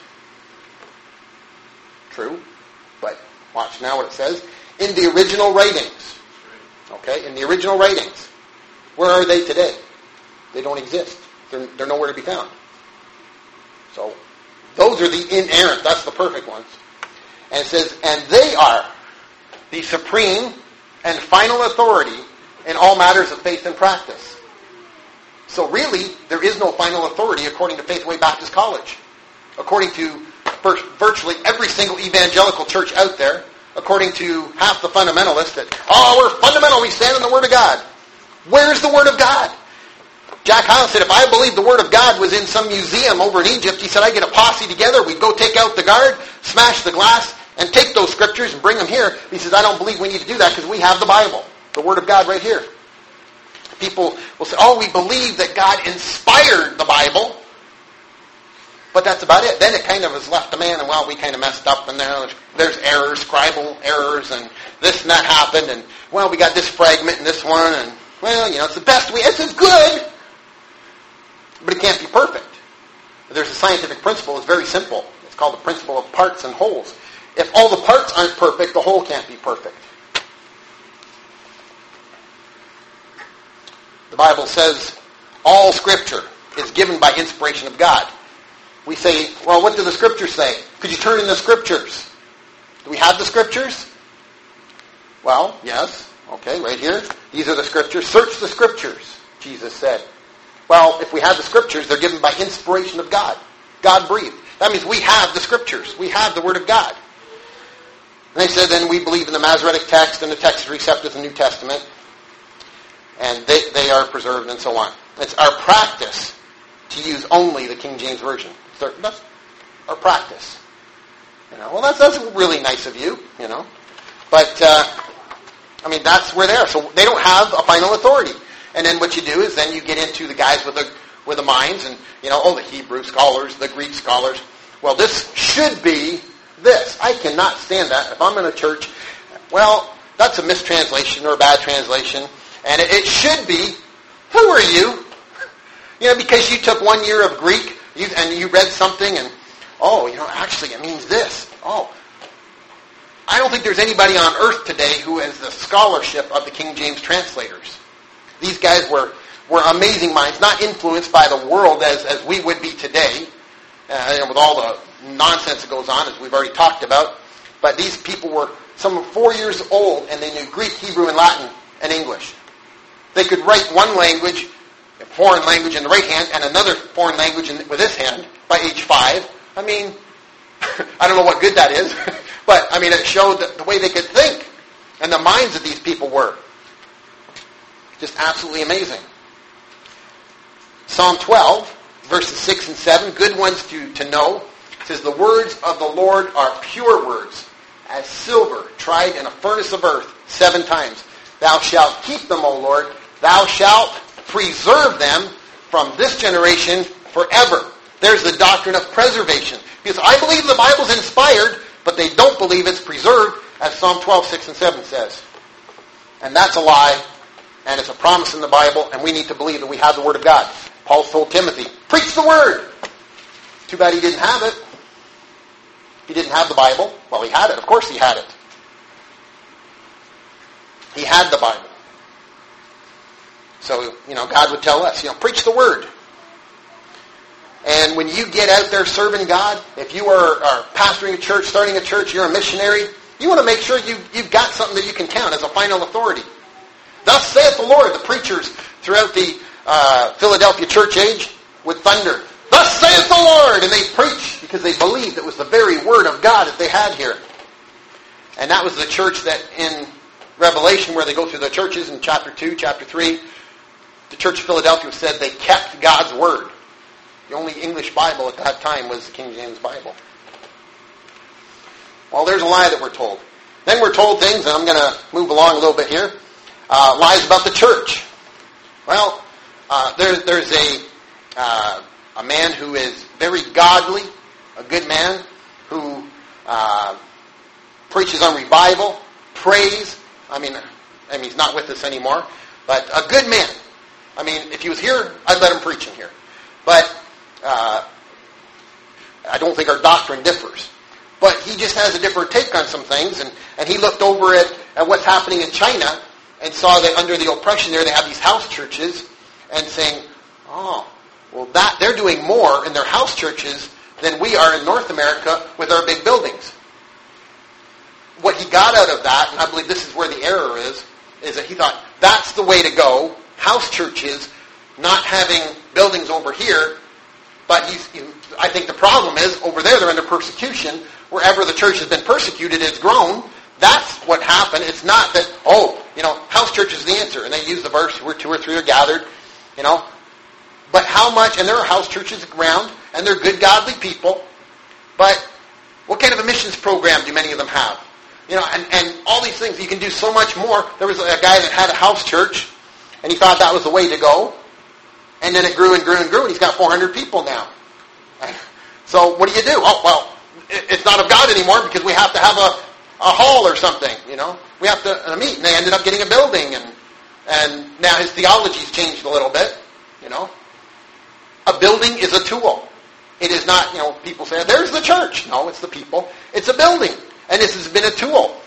True, but watch now what it says. In the original writings. Okay, in the original writings. Where are they today? They don't exist. They're, they're nowhere to be found. So, those are the inerrant. That's the perfect ones. And it says, and they are the supreme and final authority in all matters of faith and practice. So really, there is no final authority according to Faithway Baptist College. According to virtually every single evangelical church out there, according to half the fundamentalists that, oh, we're fundamental, we stand in the Word of God. Where's the Word of God? Jack Hyles said, if I believed the Word of God was in some museum over in Egypt, he said, I'd get a posse together, we'd go take out the guard, smash the glass, and take those scriptures and bring them here. He says, I don't believe we need to do that because we have the Bible, the Word of God right here. People will say, oh, we believe that God inspired the Bible, but that's about it. Then it kind of is left to man, and well, we kind of messed up, and there's, there's errors, scribal errors, and this and that happened, and well, we got this fragment and this one, and well, you know, it's the best we, it's good, but it can't be perfect. There's a scientific principle, it's very simple. It's called the principle of parts and wholes. If all the parts aren't perfect, the whole can't be perfect. The Bible says all Scripture is given by inspiration of God. We say, well, what do the Scriptures say? Could you turn in the Scriptures? Do we have the Scriptures? Well, yes. Okay, right here. These are the Scriptures. Search the Scriptures, Jesus said. Well, if we have the Scriptures, they're given by inspiration of God. God breathed. That means we have the Scriptures. We have the Word of God. And they said then we believe in the Masoretic text and the text recepted in the New Testament. And they, they are preserved and so on. It's our practice to use only the King James Version. That's our practice. You know, well, that's, that's really nice of you, you know. But, uh, I mean, that's where they are. So they don't have a final authority. And then what you do is then you get into the guys with the with the minds and, you know, oh, the Hebrew scholars, the Greek scholars. Well, this should be this. I cannot stand that. If I'm in a church, well, that's a mistranslation or a bad translation. And it, it should be, who are you? You know, because you took one year of Greek you, and you read something and, oh, you know, actually it means this. Oh, I don't think there's anybody on earth today who has the scholarship of the King James translators. These guys were, were amazing minds, not influenced by the world as, as we would be today, uh, and with all the nonsense that goes on, as we've already talked about. But these people were some four years old, and they knew Greek, Hebrew, and Latin, and English. They could write one language, a foreign language in the right hand, and another foreign language in, with this hand by age five. I mean, I don't know what good that is, but I mean, it showed the, the way they could think, and the minds that these people were. Just absolutely amazing. Psalm twelve, verses six and seven, good ones to, to know. It says, the words of the Lord are pure words, as silver tried in a furnace of earth seven times. Thou shalt keep them, O Lord. Thou shalt preserve them from this generation forever. There's the doctrine of preservation. Because I believe the Bible's inspired, but they don't believe it's preserved, as Psalm twelve, six and seven says. And that's a lie, and it's a promise in the Bible, and we need to believe that we have the Word of God. Paul told Timothy, preach the Word. Too bad he didn't have it. He didn't have the Bible. Well, he had it. Of course he had it. He had the Bible. So, you know, God would tell us, you know, preach the Word. And when you get out there serving God, if you are, are pastoring a church, starting a church, you're a missionary, you want to make sure you, you've got something that you can count as a final authority. Thus saith the Lord. The preachers throughout the uh, Philadelphia church age would thunder, thus saith the Lord! And they preach because they believed it was the very Word of God that they had here. And that was the church that in Revelation, where they go through the churches in chapter two, chapter three, the church of Philadelphia said they kept God's Word. The only English Bible at that time was the King James Bible. Well, there's a lie that we're told. Then we're told things, and I'm going to move along a little bit here. Uh, lies about the church. Well, uh, there, there's a uh, a man who is very godly, a good man, who uh, preaches on revival, praise. I mean, I mean, he's not with us anymore, but a good man. I mean, if he was here, I'd let him preach in here. But uh, I don't think our doctrine differs. But he just has a different take on some things, and, and he looked over at, at what's happening in China and saw that under the oppression there, they have these house churches, and saying, oh, well, that they're doing more in their house churches than we are in North America with our big buildings. What he got out of that, and I believe this is where the error is, is that he thought, that's the way to go, house churches, not having buildings over here. But he's, he, I think the problem is, over there they're under persecution. Wherever the church has been persecuted, it's grown. That's what happened. It's not that, oh, you know, house church is the answer. And they use the verse, where two or three are gathered, you know. But how much, and there are house churches around, and they're good, godly people. But what kind of a missions program do many of them have? You know, and, and all these things, you can do so much more. There was a guy that had a house church, and he thought that was the way to go. And then it grew and grew and grew, and he's got four hundred people now. So what do you do? Oh, well, it's not of God anymore because we have to have a, a hall or something, you know. We have to uh, meet, and they ended up getting a building, and and now his theology's changed a little bit, you know. A building is a tool. It is not, you know, people say, there's the church. No, it's the people. It's a building, and this has been a tool.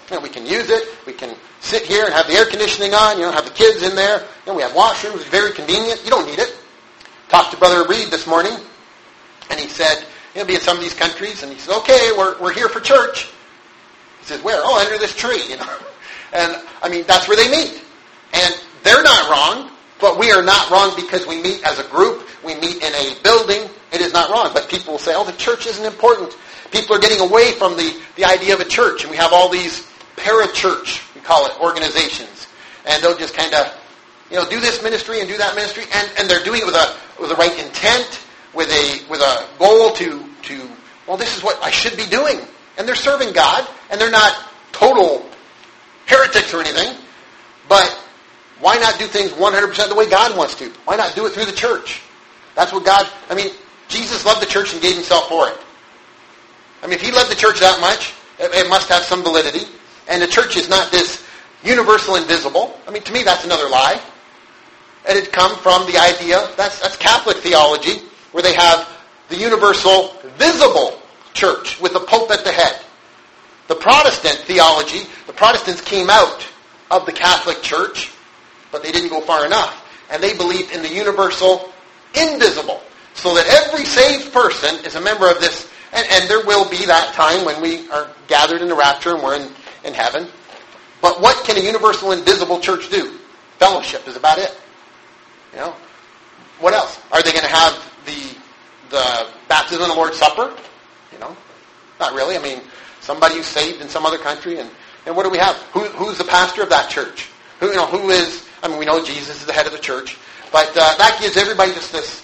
You know, we can use it. We can sit here and have the air conditioning on, you know, have the kids in there. You know, we have washrooms. It's very convenient. You don't need it. Talked to Brother Reed this morning, and he said, he'll be in some of these countries, and he said, okay, we're we're here for church. He says, where? Oh, under this tree, you know. And, I mean, that's where they meet. And they're not wrong, but we are not wrong because we meet as a group. We meet in a building. It is not wrong. But people will say, oh, the church isn't important. People are getting away from the, the idea of a church. And we have all these para-church, we call it, organizations. And they'll just kind of, you know, do this ministry and do that ministry. And, and they're doing it with a with the right intent, with a with a goal to, to, well, this is what I should be doing. And they're serving God. And they're not total heretics or anything. But why not do things one hundred percent the way God wants to? Why not do it through the church? That's what God, I mean, Jesus loved the church and gave himself for it. I mean, if he loved the church that much, it, it must have some validity. And the church is not this universal invisible. I mean, to me, that's another lie. And it come from the idea, that's, that's Catholic theology, where they have the universal visible church with the Pope at the head. The Protestant theology, the Protestants came out of the Catholic Church, but they didn't go far enough. And they believed in the universal invisible, so that every saved person is a member of this. And, and there will be that time when we are gathered in the rapture and we're in, in heaven. But what can a universal invisible church do? Fellowship is about it. You know, what else? Are they going to have the the baptism of the Lord's Supper? You know, not really. I mean, somebody who's saved in some other country, and, and what do we have? Who, who's the pastor of that church? Who you know? Who is? I mean, we know Jesus is the head of the church, but uh, that gives everybody just this,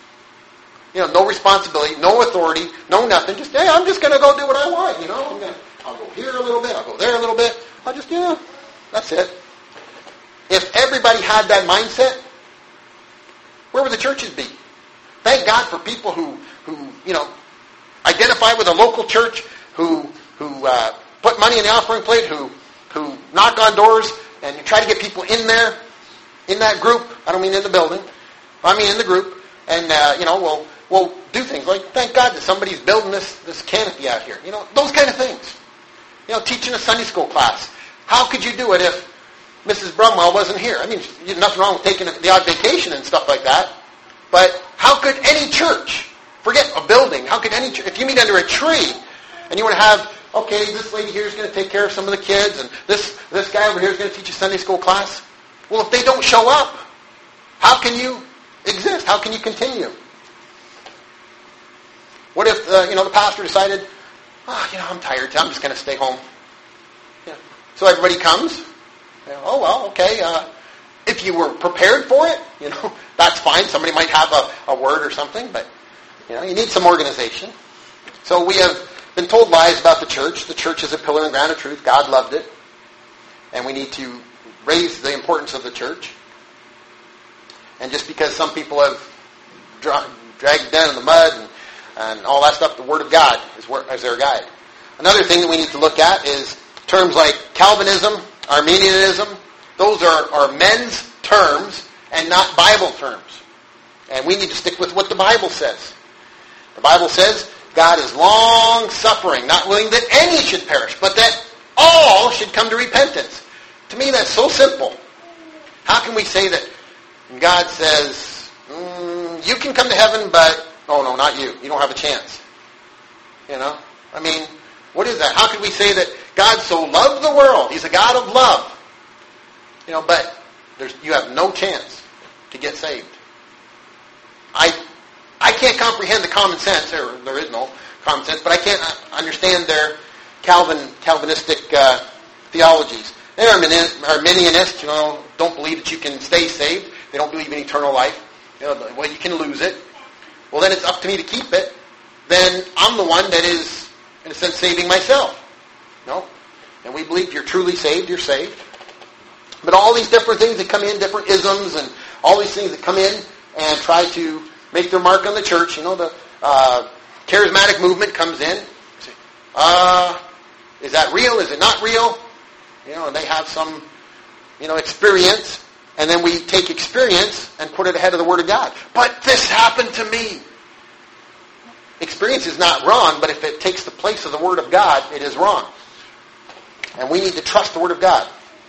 you know, no responsibility, no authority, no nothing. Just, hey, I'm just going to go do what I want. You know, I'm gonna, I'll go here a little bit, I'll go there a little bit. I'll just, yeah, that's it. If everybody had that mindset, where would the churches be? Thank God for people who, who you know, identify with a local church, who who uh, put money in the offering plate, who who knock on doors and try to get people in there, in that group. I don't mean in the building. I mean in the group. And, uh, you know, we'll, we'll do things like, thank God that somebody's building this, this canopy out here. You know, those kind of things. You know, teaching a Sunday school class. How could you do it if Missus Brumwell wasn't here? I mean, there's nothing wrong with taking the odd vacation and stuff like that. But how could any church, forget a building, how could any church, if you meet under a tree and you want to have, okay, this lady here is going to take care of some of the kids, and this, this guy over here is going to teach a Sunday school class. Well, if they don't show up, how can you exist? How can you continue? What if, uh, you know, the pastor decided, oh, you know, I'm tired, I'm just going to stay home. Yeah. So everybody comes. You know, oh, well, okay. Uh, if you were prepared for it, you know, that's fine. Somebody might have a, a word or something, but, you know, you need some organization. So we have been told lies about the church. The church is a pillar and ground of truth. God loved it. And we need to raise the importance of the church. And just because some people have dra- dragged it down in the mud and, and all that stuff, the Word of God is, wor- is their guide. Another thing that we need to look at is terms like Calvinism, Arminianism. Those are, are men's terms and not Bible terms. And we need to stick with what the Bible says. The Bible says God is long-suffering, not willing that any should perish, but that all should come to repentance. To me, that's so simple. How can we say that God says, mm, you can come to heaven, but, oh no, not you. You don't have a chance. You know? I mean, what is that? How can we say that God so loved the world? He's a God of love. You know, but there's, you have no chance to get saved. I I can't comprehend the common sense, or there is no common sense, but I can't understand their Calvin Calvinistic uh, theologies. They're Arminianists, you know, don't believe that you can stay saved. They don't believe in eternal life. You know, well, you can lose it. Well, then it's up to me to keep it. Then I'm the one that is, in a sense, saving myself. No? And we believe you're truly saved, you're saved. But all these different things that come in, different isms, and all these things that come in and try to make their mark on the church. You know, the uh, charismatic movement comes in. Uh, is that real? Is it not real? You know, and they have some, you know, experience. And then we take experience and put it ahead of the Word of God. But this happened to me. Experience is not wrong, but if it takes the place of the Word of God, it is wrong. And we need to trust the Word of God.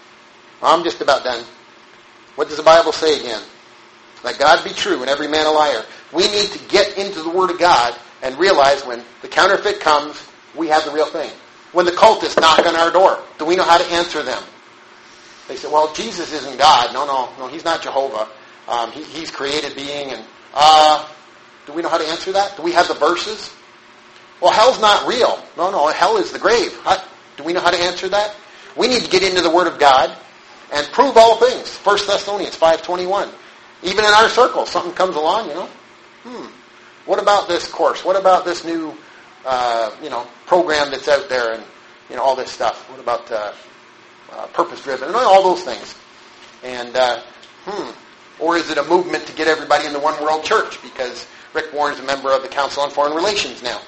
I'm just about done. What does the Bible say again? Let God be true and every man a liar. We need to get into the Word of God and realize when the counterfeit comes, we have the real thing. When the cultists knock on our door, do we know how to answer them? They say, well, Jesus isn't God. No, no, no, he's not Jehovah. Um, he, he's created being. And uh, do we know how to answer that? Do we have the verses? Well, hell's not real. No, no, hell is the grave. How, do we know how to answer that? We need to get into the Word of God and prove all things. First Thessalonians five twenty-one. Even in our circle, something comes along, you know. Hmm. What about this course? What about this new, uh, you know, program that's out there and, you know, all this stuff? What about uh, uh, purpose-driven and all those things? And, uh, hmm. Or is it a movement to get everybody in the one world church because Rick Warren's a member of the Council on Foreign Relations now?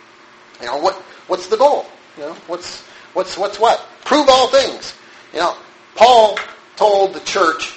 You know, what what's the goal? You know, what's what's what's what? Prove all things. You know, Paul told the church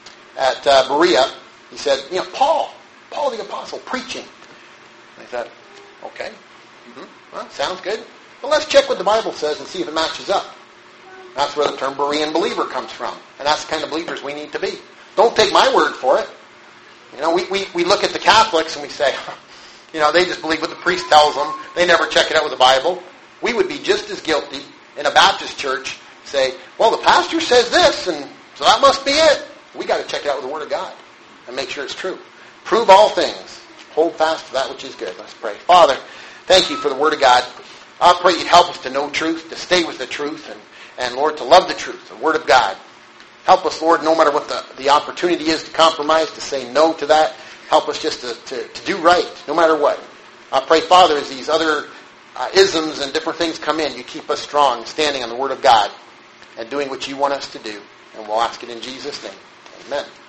at uh, Berea, he said, you know, Paul, Paul the Apostle, preaching. And I thought, okay, mm-hmm. Well, sounds good. Well, let's check what the Bible says and see if it matches up. That's where the term Berean believer comes from. And that's the kind of believers we need to be. Don't take my word for it. You know, we, we, we look at the Catholics and we say, you know, they just believe what the priest tells them. They never check it out with the Bible. We would be just as guilty in a Baptist church, say, well, the pastor says this, and so that must be it. We got to check it out with the Word of God and make sure it's true. Prove all things. Hold fast to that which is good. Let's pray. Father, thank you for the Word of God. I pray you'd help us to know truth, to stay with the truth, and, and Lord, to love the truth, the Word of God. Help us, Lord, no matter what the, the opportunity is to compromise, to say no to that. Help us just to, to, to do right, no matter what. I pray, Father, as these other uh, isms and different things come in, you keep us strong, standing on the Word of God, and doing what you want us to do. And we'll ask it in Jesus' name. Amen.